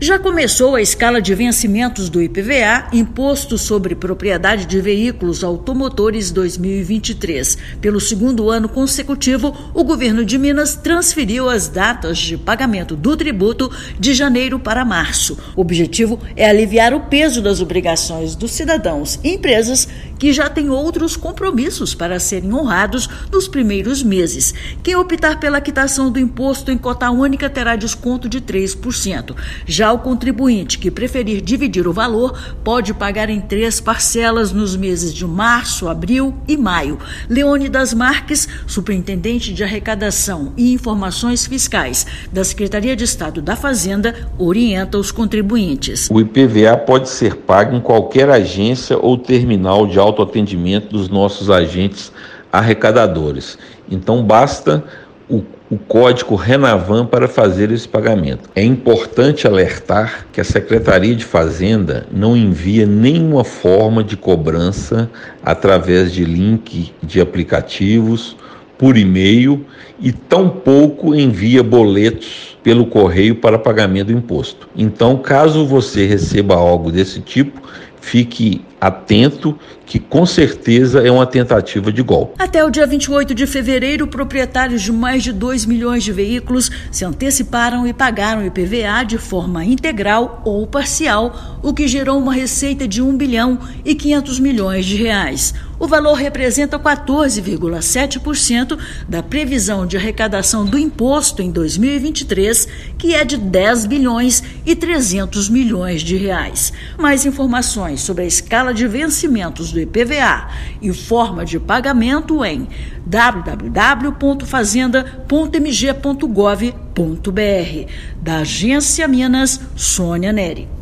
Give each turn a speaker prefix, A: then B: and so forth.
A: Já começou a escala de vencimentos do IPVA, Imposto sobre Propriedade de Veículos Automotores 2023. Pelo segundo ano consecutivo, o governo de Minas transferiu as datas de pagamento do tributo de janeiro para março. O objetivo é aliviar o peso das obrigações dos cidadãos e empresas que já têm outros compromissos para serem honrados nos primeiros meses. Quem optar pela quitação do imposto em cota única terá desconto de 3%. Já o contribuinte que preferir dividir o valor pode pagar em 3 parcelas nos meses de março, abril e maio. Leônidas Marques, superintendente de arrecadação e informações fiscais da Secretaria de Estado da Fazenda, orienta os contribuintes.
B: O IPVA pode ser pago em qualquer agência ou terminal de autoatendimento dos nossos agentes arrecadadores. Então basta o código RENAVAM para fazer esse pagamento. É importante alertar que a Secretaria de Fazenda não envia nenhuma forma de cobrança através de link de aplicativos, por e-mail e tampouco envia boletos pelo correio para pagamento do imposto. Então, caso você receba algo desse tipo, fique atento que com certeza é uma tentativa de golpe.
A: Até o dia 28 de fevereiro, proprietários de mais de 2 milhões de veículos se anteciparam e pagaram IPVA de forma integral ou parcial, o que gerou uma receita de 1 bilhão e 500 milhões de reais. O valor representa 14,7% da previsão de arrecadação do imposto em 2023, que é de 10 bilhões e 300 milhões de reais. Mais informações sobre a escala de vencimentos do IPVA e forma de pagamento em www.fazenda.mg.gov.br. Da Agência Minas, Sônia Neri.